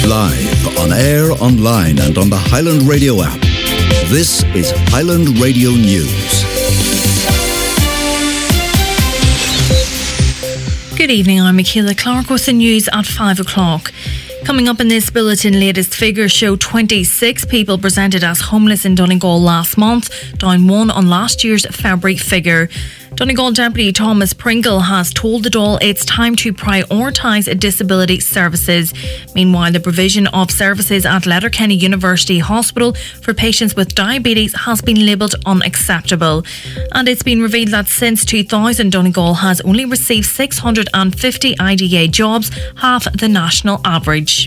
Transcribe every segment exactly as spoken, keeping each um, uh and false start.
Live, on air, online and on the Highland Radio app. This is Highland Radio News. Good evening, I'm Michaela Clark with the news at five o'clock. Coming up in this bulletin, latest figures show twenty-six people presented as homeless in Donegal last month, down one on last year's February figure. Donegal Deputy Thomas Pringle has told the Dáil it's time to prioritise disability services. Meanwhile, the provision of services at Letterkenny University Hospital for patients with diabetes has been labelled unacceptable. And it's been revealed that since two thousand, Donegal has only received six hundred fifty I D A jobs, half the national average.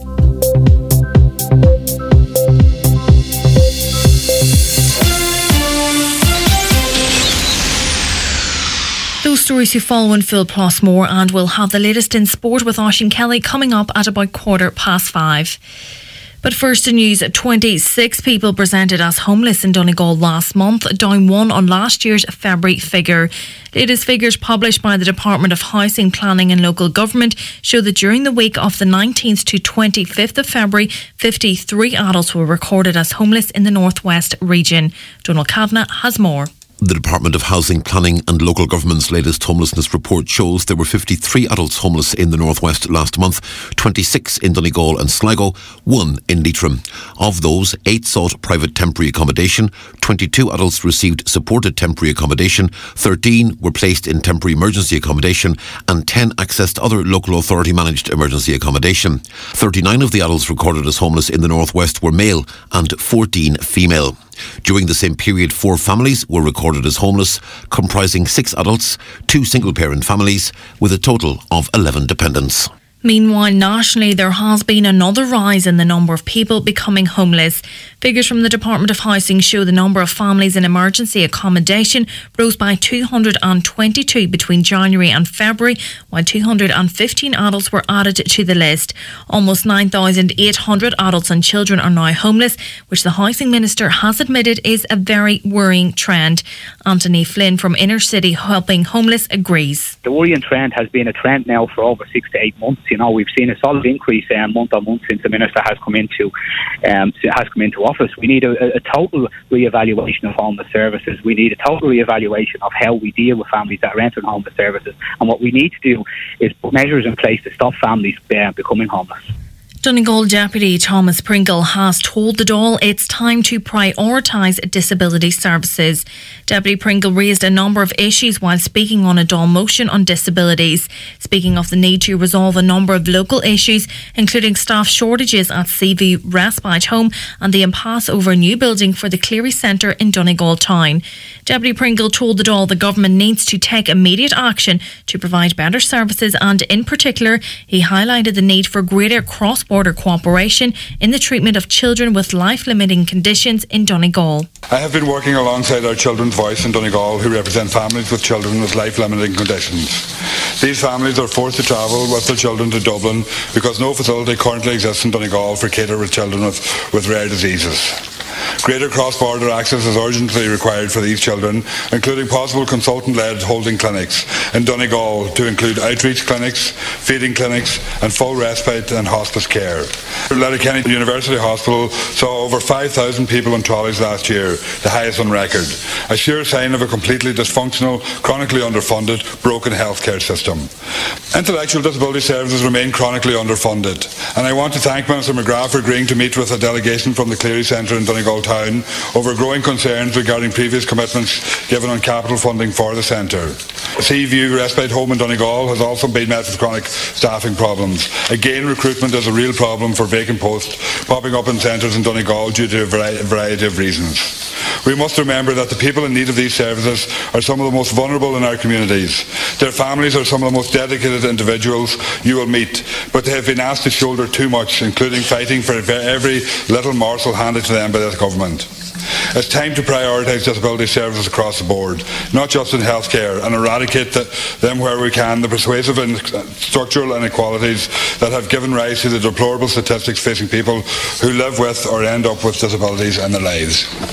Those stories you follow in full plus more, and we'll have the latest in sport with Oisín Kelly coming up at about quarter past five. But first in news, twenty-six people presented as homeless in Donegal last month, down one on last year's February figure. Latest figures published by the Department of Housing, Planning and Local Government show that during the week of the nineteenth to twenty-fifth of February, fifty-three adults were recorded as homeless in the North West region. Donald Kavanagh has more. The Department of Housing, Planning and Local Government's latest homelessness report shows there were fifty-three adults homeless in the North West last month, twenty-six in Donegal and Sligo, one in Leitrim. Of those, eight sought private temporary accommodation, twenty-two adults received supported temporary accommodation, thirteen were placed in temporary emergency accommodation and ten accessed other local authority managed emergency accommodation. thirty-nine of the adults recorded as homeless in the North West were male and fourteen female. During the same period, four families were recorded as homeless, comprising six adults, two single-parent families, with a total of eleven dependents. Meanwhile, nationally, there has been another rise in the number of people becoming homeless. Figures from the Department of Housing show the number of families in emergency accommodation rose by two hundred twenty-two between January and February, while two hundred fifteen adults were added to the list. Almost nine thousand eight hundred adults and children are now homeless, which the Housing Minister has admitted is a very worrying trend. Anthony Flynn from Inner City Helping Homeless agrees. The worrying trend has been a trend now for over six to eight months. You know, we've seen a solid increase um, month on month since the Minister has come into um, has come into office. We need a, a total re-evaluation of homeless services. We need a total re-evaluation of how we deal with families that are entering homeless services. And what we need to do is put measures in place to stop families uh, becoming homeless. Donegal Deputy Thomas Pringle has told the Dáil it's time to prioritise disability services. Deputy Pringle raised a number of issues while speaking on a Dáil motion on disabilities, speaking of the need to resolve a number of local issues, including staff shortages at C V Respite Home and the impasse over a new building for the Cleary Centre in Donegal Town. Deputy Pringle told the Dáil the government needs to take immediate action to provide better services, and in particular, he highlighted the need for greater cross-border border cooperation in the treatment of children with life-limiting conditions in Donegal. I have been working alongside our Children's Voice in Donegal, who represent families with children with life-limiting conditions. These families are forced to travel with their children to Dublin because no facility currently exists in Donegal for cater with children with, with rare diseases. Greater cross-border access is urgently required for these children, including possible consultant-led holding clinics in Donegal to include outreach clinics, feeding clinics and full respite and hospice care. Letterkenny University Hospital saw over five thousand people on trolleys last year, the highest on record, a sure sign of a completely dysfunctional, chronically underfunded, broken healthcare system. Intellectual disability services remain chronically underfunded, and I want to thank Minister McGrath for agreeing to meet with a delegation from the Cleary Centre in Donegal Town over growing concerns regarding previous commitments given on capital funding for the centre. Seaview Respite Home in Donegal has also been met with chronic staffing problems. Again, recruitment is a real problem for vacant posts popping up in centres in Donegal due to a variety of reasons. We must remember that the people in need of these services are some of the most vulnerable in our communities. Their families are some of the most dedicated individuals you will meet, but they have been asked to shoulder too much, including fighting for every little morsel handed to them by this government. It's time to prioritise disability services across the board, not just in healthcare, and eradicate the, them where we can, the persuasive and structural inequalities that have given rise to the deplorable statistics facing people who live with or end up with disabilities in their lives.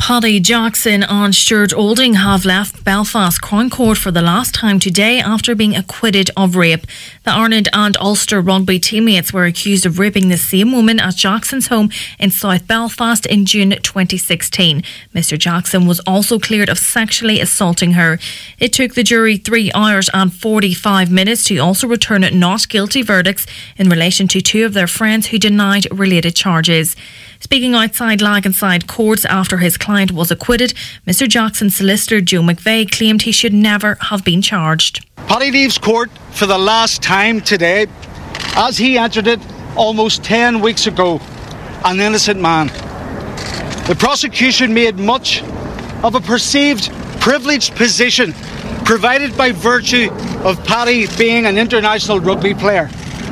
Paddy Jackson and Stuart Olding have left Belfast Crown Court for the last time today after being acquitted of rape. The Ireland and Ulster rugby teammates were accused of raping the same woman at Jackson's home in South Belfast in June twenty sixteen. Mister Jackson was also cleared of sexually assaulting her. It took the jury three hours and forty-five minutes to also return not guilty verdicts in relation to two of their friends who denied related charges. Speaking outside Laganside courts after his client was acquitted, Mister Jackson's solicitor Joe McVeigh claimed he should never have been charged. Paddy leaves court for the last time today, as he entered it almost ten weeks ago, an innocent man. The prosecution made much of a perceived privileged position provided by virtue of Paddy being an international rugby player.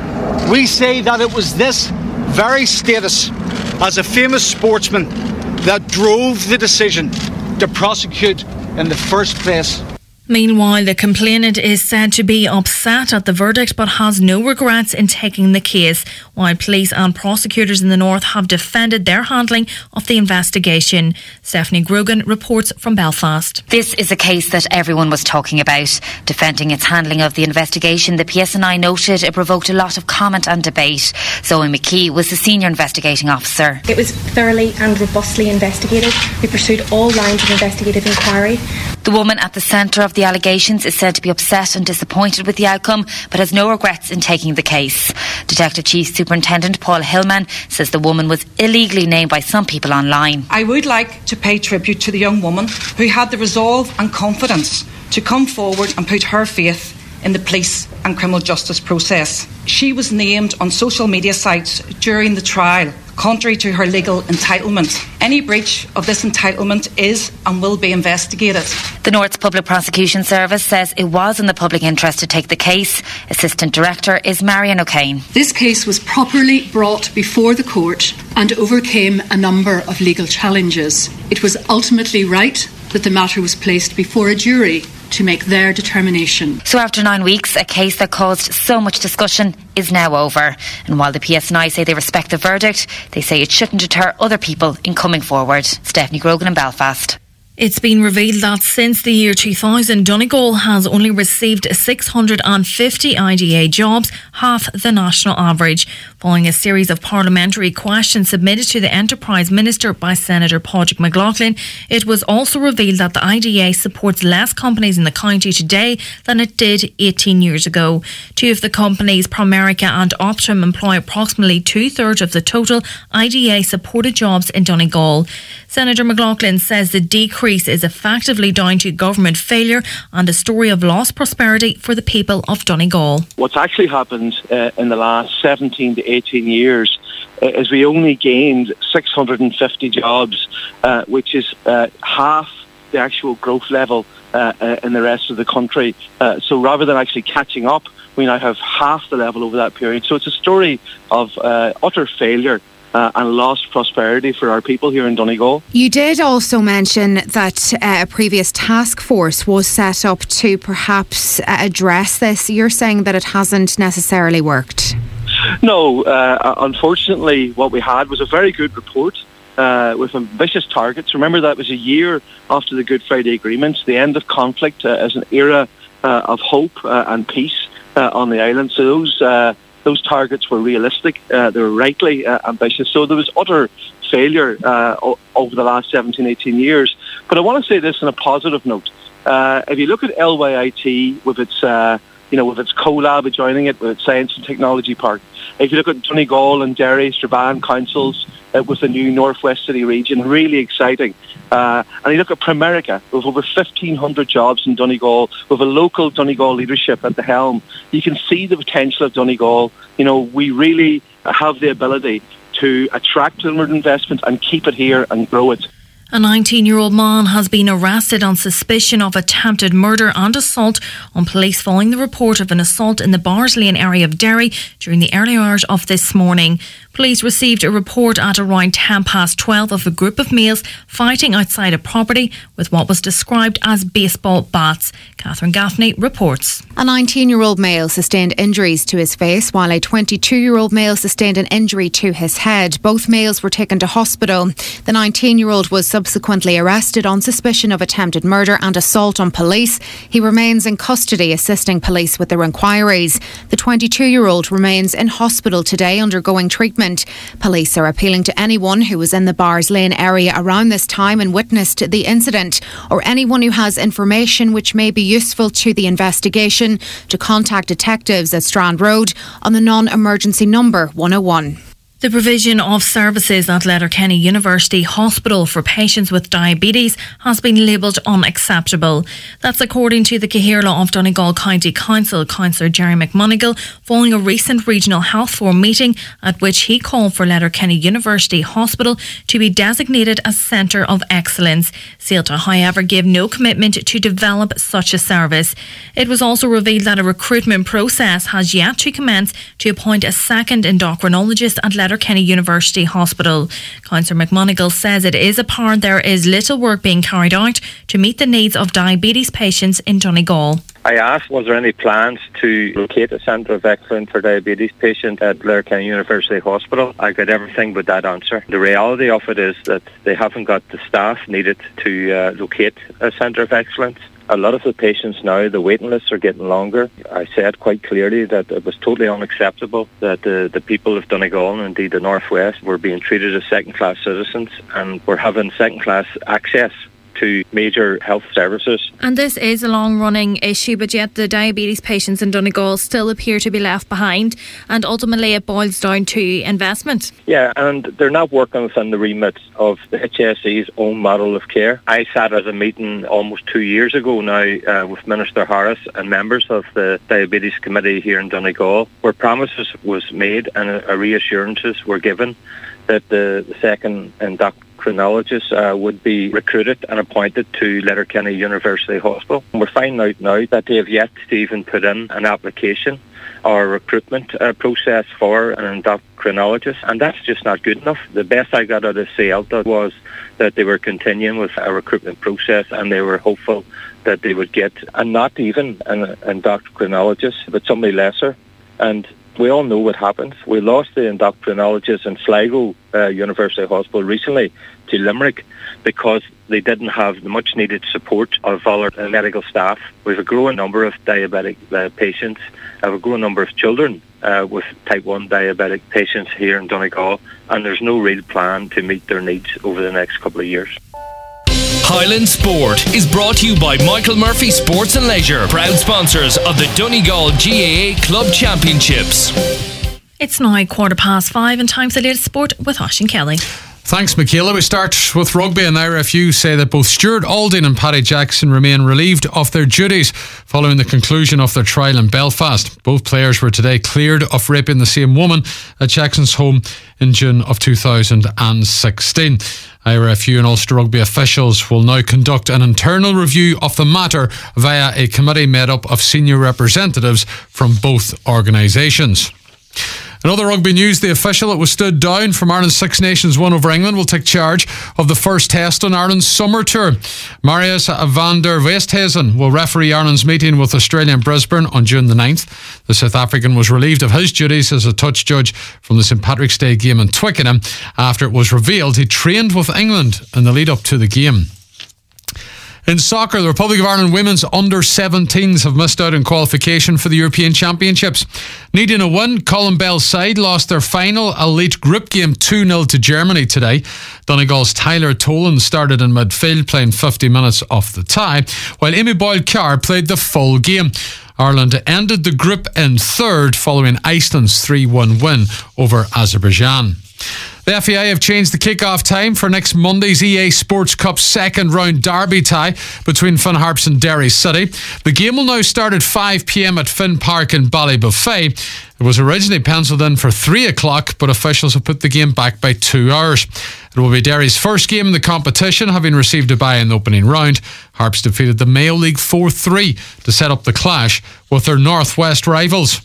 We say that it was this very status as a famous sportsman that drove the decision to prosecute in the first place. Meanwhile, the complainant is said to be upset at the verdict but has no regrets in taking the case, while police and prosecutors in the north have defended their handling of the investigation. Stephanie Grogan reports from Belfast. This is a case that everyone was talking about. Defending its handling of the investigation, the P S N I noted it provoked a lot of comment and debate. Zoe McKee was the senior investigating officer. It was thoroughly and robustly investigated. We pursued all lines of investigative inquiry. The woman at the centre of the allegations is said to be upset and disappointed with the outcome, but has no regrets in taking the case. Detective Chief Superintendent Paul Hillman says the woman was illegally named by some people online. I would like to pay tribute to the young woman who had the resolve and confidence to come forward and put her faith in the police and criminal justice process. She was named on social media sites during the trial, contrary to her legal entitlement. Any breach of this entitlement is and will be investigated. The North's Public Prosecution Service says it was in the public interest to take the case. Assistant Director is Marion O'Kane. This case was properly brought before the court and overcame a number of legal challenges. It was ultimately right that the matter was placed before a jury to make their determination. So after nine weeks, a case that caused so much discussion is now over. And while the P S N I say they respect the verdict, they say it shouldn't deter other people in coming forward. Stephanie Grogan in Belfast. It's been revealed that since the year two thousand, Donegal has only received six hundred fifty I D A jobs, half the national average. Following a series of parliamentary questions submitted to the Enterprise Minister by Senator Padraig McLaughlin, it was also revealed that the I D A supports less companies in the county today than it did eighteen years ago. Two of the companies, Primerica and Optum, employ approximately two-thirds of the total I D A-supported jobs in Donegal. Senator McLaughlin says the decrease is effectively down to government failure and a story of lost prosperity for the people of Donegal. What's actually happened uh, in the last seventeen to eighteen years uh, is we only gained six hundred fifty jobs, uh, which is uh, half the actual growth level uh, uh, in the rest of the country. Uh, so rather than actually catching up, we now have half the level over that period. So it's a story of uh, utter failure Uh, and lost prosperity for our people here in Donegal. You did also mention that uh, a previous task force was set up to perhaps uh, address this. You're saying that it hasn't necessarily worked? No, uh, unfortunately what we had was a very good report uh, with ambitious targets. Remember, that was a year after the Good Friday Agreement, the end of conflict uh, as an era uh, of hope uh, and peace uh, on the island. So those uh, Those targets were realistic, uh, they were rightly uh, ambitious. So there was utter failure uh, o- over the last seventeen, eighteen years. But I want to say this on a positive note. Uh, if you look at L Y I T with its, uh, you know, with its collab adjoining it, with its Science and Technology Park, if you look at Donegal and Derry, Strabane councils uh, with the new Northwest City region, really exciting. Uh, and you look at Primerica with over fifteen hundred jobs in Donegal, with a local Donegal leadership at the helm. You can see the potential of Donegal. You know, we really have the ability to attract inward investment and keep it here and grow it. A nineteen-year-old man has been arrested on suspicion of attempted murder and assault on police following the report of an assault in the Bars Lane area of Derry during the early hours of this morning. Police received a report at around ten past twelve of a group of males fighting outside a property with what was described as baseball bats. Catherine Gaffney reports. A nineteen-year-old male sustained injuries to his face, while a twenty-two-year-old male sustained an injury to his head. Both males were taken to hospital. The nineteen-year-old was subsequently arrested on suspicion of attempted murder and assault on police. He remains in custody, assisting police with their inquiries. The twenty-two-year-old remains in hospital today undergoing treatment. Police are appealing to anyone who was in the Bars Lane area around this time and witnessed the incident, or anyone who has information which may be useful to the investigation, to contact detectives at Strand Road on the non-emergency number one oh one. The provision of services at Letterkenny University Hospital for patients with diabetes has been labelled unacceptable. That's according to the Cathaoirleach of Donegal County Council, Councillor Jerry McMonigal, following a recent Regional Health Forum meeting at which he called for Letterkenny University Hospital to be designated a centre of excellence. Céalta, however, gave no commitment to develop such a service. It was also revealed that a recruitment process has yet to commence to appoint a second endocrinologist at Letterkenny Letterkenny University Hospital. Councillor McMonigal says it is apparent there is little work being carried out to meet the needs of diabetes patients in Donegal. I asked, was there any plans to locate a centre of excellence for diabetes patients at Letterkenny University Hospital? I got everything but that answer. The reality of it is that they haven't got the staff needed to uh, locate a centre of excellence. A lot of the patients now, the waiting lists are getting longer. I said quite clearly that it was totally unacceptable that the, the people of Donegal and indeed the North West were being treated as second-class citizens and were having second-class access to major health services. And this is a long-running issue, but yet the diabetes patients in Donegal still appear to be left behind, and ultimately it boils down to investment. Yeah, and they're not working within the remit of the H S E's own model of care. I sat at a meeting almost two years ago now uh, with Minister Harris and members of the Diabetes Committee here in Donegal, where promises was made and uh, reassurances were given that the, the second endocrinologist uh, would be recruited and appointed to Letterkenny University Hospital. And we're finding out now that they have yet to even put in an application or recruitment uh, process for an endocrinologist, and that's just not good enough. The best I got out of Céalta was that they were continuing with a recruitment process and they were hopeful that they would get, and not even an endocrinologist, but somebody lesser. And we all know what happens. We lost the endocrinologist in Sligo uh, University Hospital recently to Limerick because they didn't have the much needed support of all our uh, medical staff. We have a growing number of diabetic uh, patients. I have a growing number of children uh, with type one diabetic patients here in Donegal, and there's no real plan to meet their needs over the next couple of years. Highland Sport is brought to you by Michael Murphy Sports and Leisure, proud sponsors of the Donegal G A A Club Championships. It's now quarter past five and time for the latest sport with Oisín Kelly. Thanks, Michaela. We start with rugby, and I R F U say that both Stuart Alding and Paddy Jackson remain relieved of their duties following the conclusion of their trial in Belfast. Both players were today cleared of raping the same woman at Jackson's home in June of two thousand sixteen. I R F U and Ulster Rugby officials will now conduct an internal review of the matter via a committee made up of senior representatives from both organisations. In other rugby news, the official that was stood down from Ireland's Six Nations win over England will take charge of the first test on Ireland's summer tour. Marius van der Westhuizen will referee Ireland's meeting with Australia in Brisbane on June the ninth. The South African was relieved of his duties as a touch judge from the St Patrick's Day game in Twickenham after it was revealed he trained with England in the lead up to the game. In soccer, the Republic of Ireland women's under seventeens have missed out on qualification for the European Championships. Needing a win, Colin Bell's side lost their final elite group game two nil to Germany today. Donegal's Tyler Tolan started in midfield, playing fifty minutes off the tie, while Amy Boyle-Carr played the full game. Ireland ended the group in third following Iceland's three one win over Azerbaijan. The F A I have changed the kick-off time for next Monday's E A Sports Cup second round derby tie between Finn Harps and Derry City. The game will now start at five p.m. at Finn Park in Ballybuffet. It was originally penciled in for three o'clock, but officials have put the game back by two hours. It will be Derry's first game in the competition, having received a bye in the opening round. Harps defeated the Mayo League four three to set up the clash with their Northwest rivals.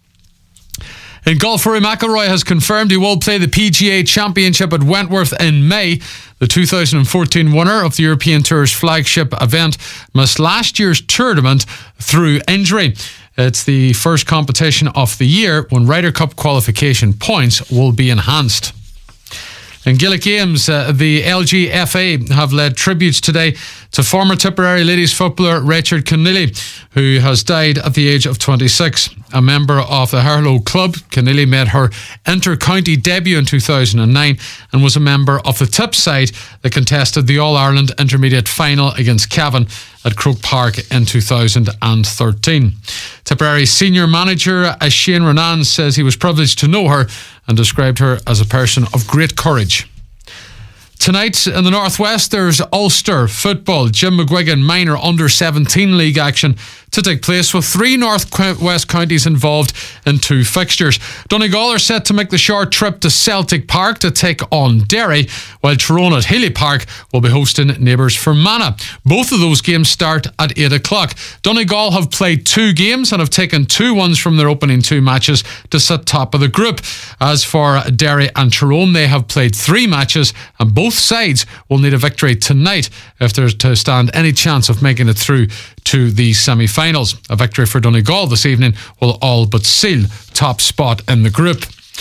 In golf, Rory McIlroy has confirmed he will play the P G A Championship at Wentworth in May. The two thousand fourteen winner of the European Tour's flagship event missed last year's tournament through injury. It's the first competition of the year when Ryder Cup qualification points will be enhanced. In Gaelic Games, uh, the L G F A have led tributes today to former Tipperary ladies footballer Rachel Keneally, who has died at the age of twenty-six. A member of the Harlow club, Keneally made her inter-county debut in two thousand nine and was a member of the Tip side that contested the All-Ireland Intermediate Final against Cavan at Croke Park in two thousand thirteen. Tipperary senior manager Shane Renan says he was privileged to know her and described her as a person of great courage. Tonight in the Northwest, there's Ulster football, Jim McGuigan minor under seventeen league action to take place with three Northwest counties involved in two fixtures. Donegal are set to make the short trip to Celtic Park to take on Derry, while Tyrone at Healy Park will be hosting neighbours Fermanagh. Both of those games start at eight o'clock. Donegal have played two games and have taken two ones from their opening two matches to sit top of the group. As for Derry and Tyrone, they have played three matches and both sides will need a victory tonight if there's to stand any chance of making it through to the semi-finals. A victory for Donegal this evening will all but seal top spot in the group.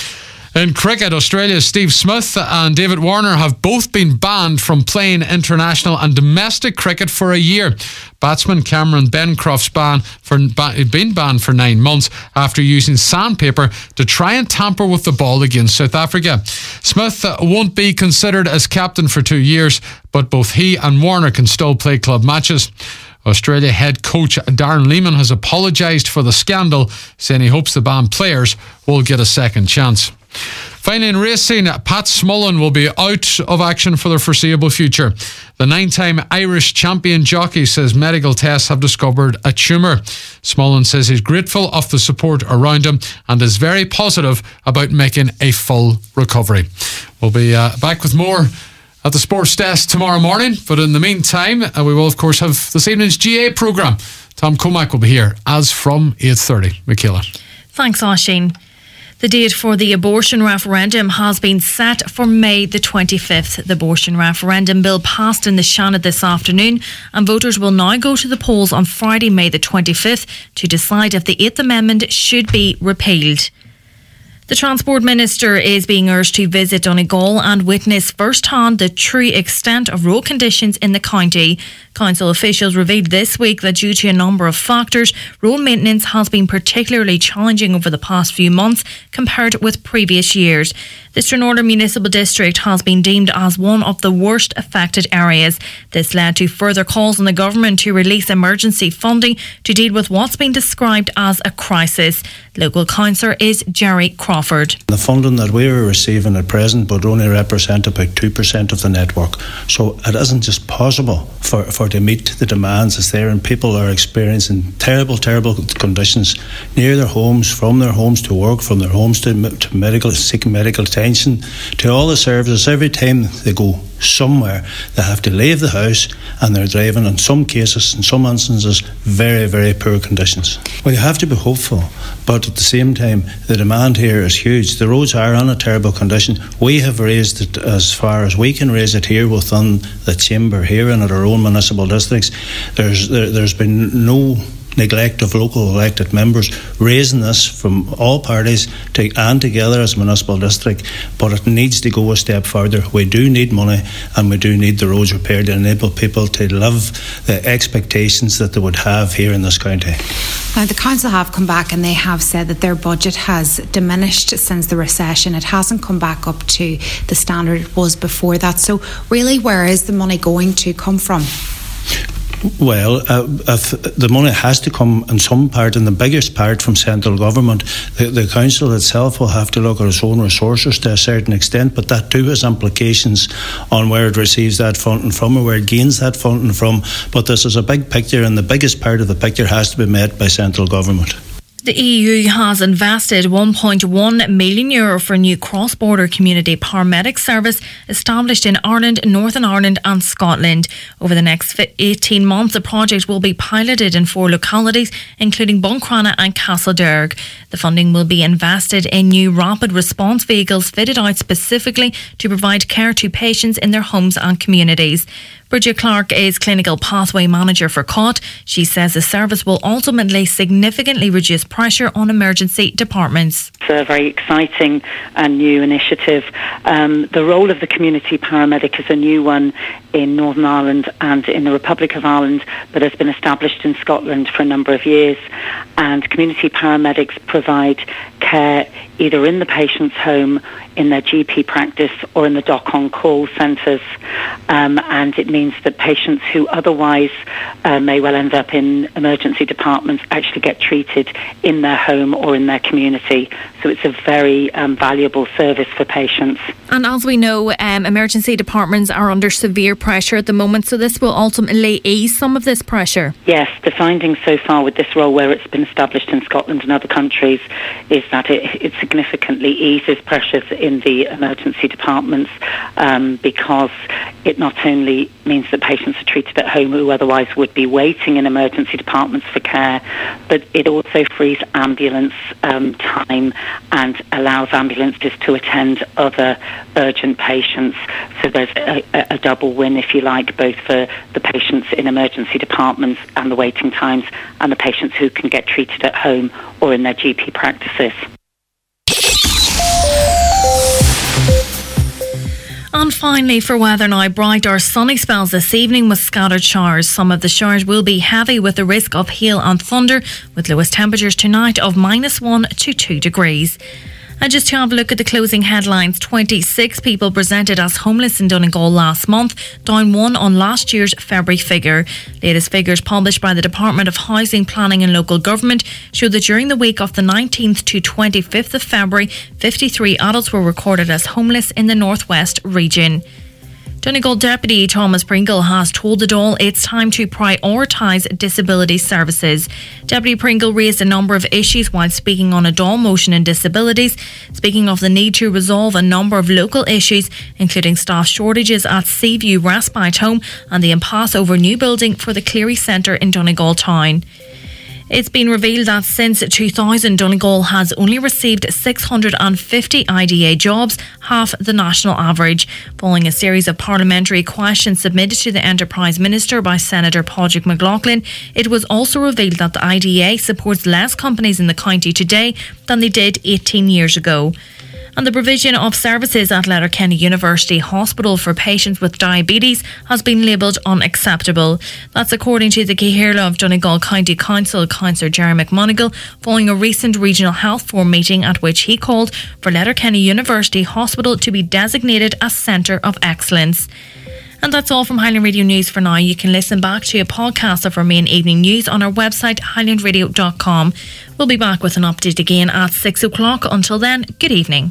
In cricket, Australia's Steve Smith and David Warner have both been banned from playing international and domestic cricket for a year. Batsman Cameron Bencroft's ban for been banned for nine months after using sandpaper to try and tamper with the ball against South Africa. Smith won't be considered as captain for two years, but both he and Warner can still play club matches. Australia head coach Darren Lehman has apologised for the scandal, saying he hopes the banned players will get a second chance. Finally, in racing, Pat Smullen will be out of action for the foreseeable future. The nine-time Irish champion jockey says medical tests have discovered a tumour. Smullen says he's grateful of the support around him and is very positive about making a full recovery. We'll be uh, back with more at the sports desk tomorrow morning, but in the meantime, uh, we will of course have this evening's G A A programme. Tom Comack will be here as from eight thirty. Michaela. Thanks, Oisín. The date for the abortion referendum has been set for May the twenty-fifth. The abortion referendum bill passed in the Seanad this afternoon, and voters will now go to the polls on Friday, May the twenty-fifth, to decide if the Eighth Amendment should be repealed. The Transport Minister is being urged to visit Donegal and witness firsthand the true extent of road conditions in the county. Council officials revealed this week that due to a number of factors, road maintenance has been particularly challenging over the past few months compared with previous years. The Stranorder Municipal District has been deemed as one of the worst affected areas. This led to further calls on the government to release emergency funding to deal with what's been described as a crisis. Local councillor is Jerry Crawford. The funding that we are receiving at present would only represent about two percent of the network. So it isn't just possible for, for to meet the demands that's there, and people are experiencing terrible, terrible conditions near their homes, from their homes to work, from their homes to, to medical, seeking medical attention, to all the services. Every time they go somewhere, they have to leave the house and they're driving, in some cases, in some instances, very, very poor conditions. Well, you have to be hopeful, but at the same time, the demand here is huge. The roads are in a terrible condition. We have raised it as far as we can raise it here within the chamber here and at our own municipal districts. There's there, there's been no neglect of local elected members raising this from all parties to, and together as a municipal district, but it needs to go a step further. We do need money, and we do need the roads repaired to enable people to live the expectations that they would have here in this county. Now, the council have come back and they have said that their budget has diminished since the recession. It hasn't come back up to the standard it was before that. So really, where is the money going to come from? Well, uh, if the money has to come in some part, and the biggest part from central government. The, the council itself will have to look at its own resources to a certain extent, but that too has implications on where it receives that funding from or where it gains that funding from. But this is a big picture, and the biggest part of the picture has to be met by central government. The E U has invested one point one million euro for a new cross-border community paramedic service established in Ireland, Northern Ireland and Scotland. Over the next eighteen months, the project will be piloted in four localities, including Buncrana and Castlederg. The funding will be invested in new rapid response vehicles fitted out specifically to provide care to patients in their homes and communities. Bridget Clark is Clinical Pathway Manager for C O T. She says the service will ultimately significantly reduce pressure on emergency departments. It's a very exciting and new initiative. Um, the role of the community paramedic is a new one in Northern Ireland and in the Republic of Ireland, but has been established in Scotland for a number of years. And community paramedics provide care either in the patient's home, in their G P practice, or in the doc on call centres. Um, and it means that patients who otherwise uh, may well end up in emergency departments actually get treated in their home or in their community. So it's a very um, valuable service for patients. And as we know, um, emergency departments are under severe pressure at the moment, so this will ultimately ease some of this pressure. Yes, the findings so far with this role, where it's been established in Scotland and other countries, is that it, it significantly eases pressures in the emergency departments, um, because it not only means that patients are treated at home who otherwise would be waiting in emergency departments for care, but it also frees ambulance um, time and allows ambulances to attend other urgent patients. So there's a, a double win, if you like, both for the patients in emergency departments and the waiting times, and the patients who can get treated at home or in their G P practices. And finally, for weather now, bright or sunny spells this evening with scattered showers. Some of the showers will be heavy with the risk of hail and thunder, with lowest temperatures tonight of minus one to two degrees. And just to have a look at the closing headlines, twenty-six people presented as homeless in Donegal last month, down one on last year's February figure. Latest figures published by the Department of Housing, Planning and Local Government show that during the week of the nineteenth to twenty-fifth of February, fifty-three adults were recorded as homeless in the northwest region. Donegal Deputy Thomas Pringle has told the Dáil it's time to prioritise disability services. Deputy Pringle raised a number of issues while speaking on a Dáil motion in disabilities, speaking of the need to resolve a number of local issues, including staff shortages at Seaview Respite Home and the impasse over new building for the Cleary Centre in Donegal Town. It's been revealed that since two thousand, Donegal has only received six hundred fifty I D A jobs, half the national average. Following a series of parliamentary questions submitted to the Enterprise Minister by Senator Padraig McLaughlin, it was also revealed that the I D A supports less companies in the county today than they did eighteen years ago. And the provision of services at Letterkenny University Hospital for patients with diabetes has been labelled unacceptable. That's according to the Cahirla of Donegal County Council, Councillor Jerry McMonigal, following a recent Regional Health Forum meeting at which he called for Letterkenny University Hospital to be designated a Centre of Excellence. And that's all from Highland Radio News for now. You can listen back to a podcast of our main evening news on our website, highland radio dot com. We'll be back with an update again at six o'clock. Until then, good evening.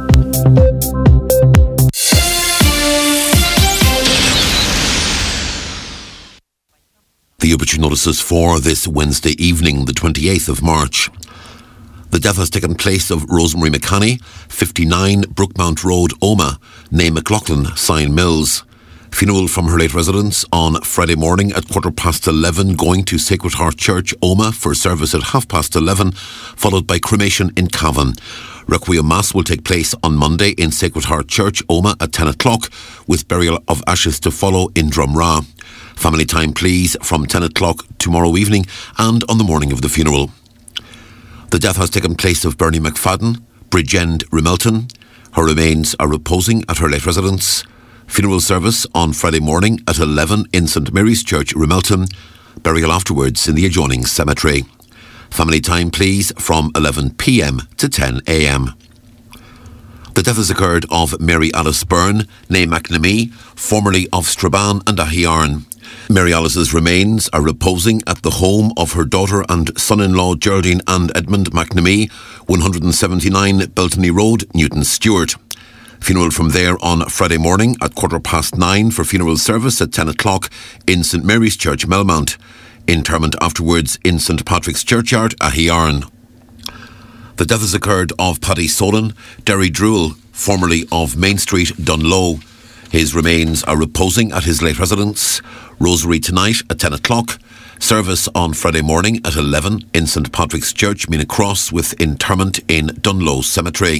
The obituary notices for this Wednesday evening, the twenty-eighth of March. The death has taken place of Rosemary McCanny, fifty-nine Brookmount Road, Omagh, née McLaughlin, Sign Mills. Funeral from her late residence on Friday morning at quarter past eleven, going to Sacred Heart Church, Omagh, for service at half past eleven, followed by cremation in Cavan. Requiem Mass will take place on Monday in Sacred Heart Church, Omagh, at ten o'clock, with burial of ashes to follow in Drumragh. Family time, please, from ten o'clock tomorrow evening and on the morning of the funeral. The death has taken place of Bernie McFadden, Bridgend Rimelton. Her remains are reposing at her late residence. Funeral service on Friday morning at eleven in St Mary's Church, Rimelton. Burial afterwards in the adjoining cemetery. Family time, please, from eleven p m to ten a m. The death has occurred of Mary Alice Byrne, née McNamee, formerly of Strabane and Ahiarn. Mary Alice's remains are reposing at the home of her daughter and son-in-law Geraldine and Edmund McNamee, one seventy-nine Beltony Road, Newton Stewart. Funeral from there on Friday morning at quarter past nine for funeral service at ten o'clock in St Mary's Church, Melmount. Interment afterwards in St Patrick's Churchyard, Ahiarn. The death has occurred of Paddy Solon, Derry Drewell, formerly of Main Street, Dunlow. His remains are reposing at his late residence. Rosary tonight at ten o'clock. Service on Friday morning at eleven in St Patrick's Church, Meena Cross, with interment in Dunlow Cemetery.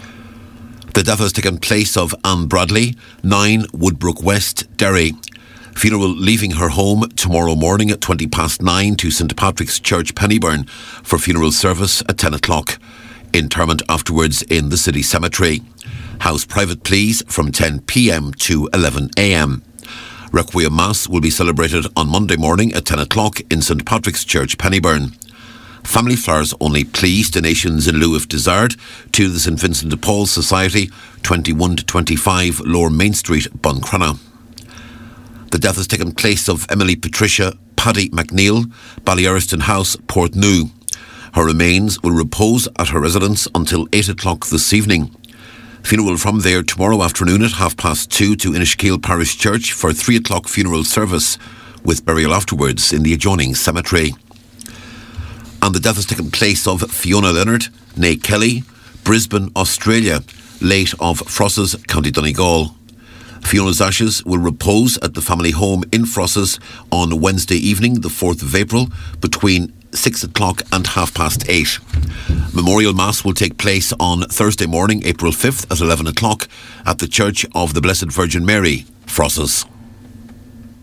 The death has taken place of Anne Bradley, nine Woodbrook West, Derry. Funeral leaving her home tomorrow morning at twenty past nine to St Patrick's Church, Pennyburn, for funeral service at ten o'clock. Interment afterwards in the city cemetery. House private please from ten p.m. to eleven a.m. Requiem Mass will be celebrated on Monday morning at ten o'clock in St Patrick's Church, Pennyburn. Family flowers only please donations in lieu if desired to the St Vincent de Paul Society, twenty-one to twenty-five Lower Main Street, Buncrana. The death has taken place of Emily Patricia Paddy McNeil, Ballyeriston House, Portnew. Her remains will repose at her residence until eight o'clock this evening. Funeral from there tomorrow afternoon at half past two to Inishkeel Parish Church for three o'clock funeral service, with burial afterwards in the adjoining cemetery. And the death has taken place of Fiona Leonard, née Kelly, Brisbane, Australia, late of Frosses, County Donegal. Fiona's ashes will repose at the family home in Frosses on Wednesday evening, the fourth of April, between six o'clock and half past eight. Memorial Mass will take place on Thursday morning, April fifth at eleven o'clock at the Church of the Blessed Virgin Mary, Frosses.